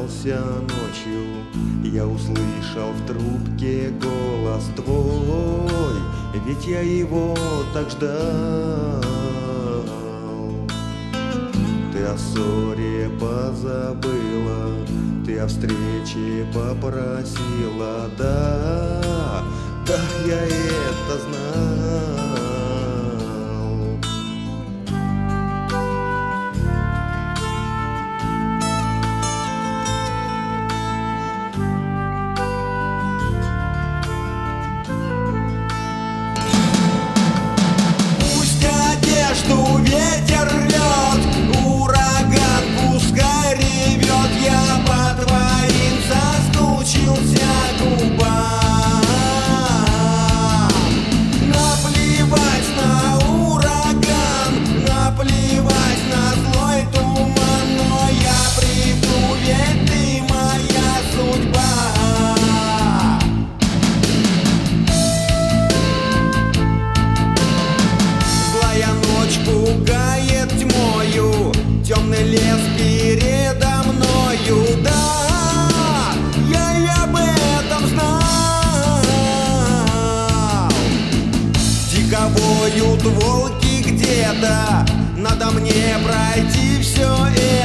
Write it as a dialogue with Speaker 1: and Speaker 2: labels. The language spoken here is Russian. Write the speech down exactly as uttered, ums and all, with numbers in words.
Speaker 1: просыпался ночью, я услышал в трубке голос твой, ведь я его так ждал. Ты о ссоре позабыла, ты о встрече попросила, да, да, я это знал.
Speaker 2: Одежду ветер рвет, ураган пускай ревет, я по твоим соскучился губам. Наплевать на ураган, наплевать на злой туман, но я приду, ведь ты моя судьба. Пугает тьмою, темный лес передо мною, да, я и об этом знал. Дико воют волки где-то, надо мне пройти все это.